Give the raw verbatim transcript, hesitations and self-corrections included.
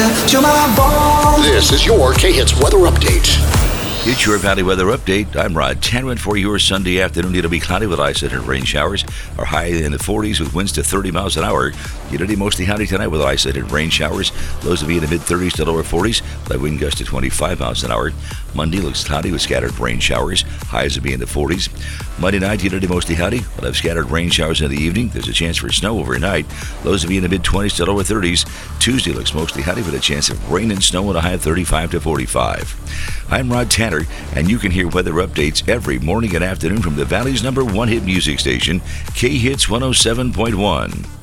This is your K-Hits weather update. It's your Valley Weather Update. I'm Rod Tanner for your Sunday afternoon. It'll be cloudy with isolated rain showers. Our high in the forties with winds to thirty miles an hour. Humidity mostly high tonight with isolated rain showers. Lows will be in the mid-thirties to lower forties. With wind gusts to twenty-five miles an hour. Monday looks cloudy with scattered rain showers. Highs will be in the forties. Monday night, humidity mostly high. We'll have scattered rain showers in the evening. There's a chance for snow overnight. Lows will be in the mid-twenties to lower thirties. Tuesday looks mostly high with a chance of rain and snow and a high of thirty-five to forty-five. I'm Rod Tanner, and you can hear weather updates every morning and afternoon from the Valley's number one hit music station, K-Hits one oh seven point one.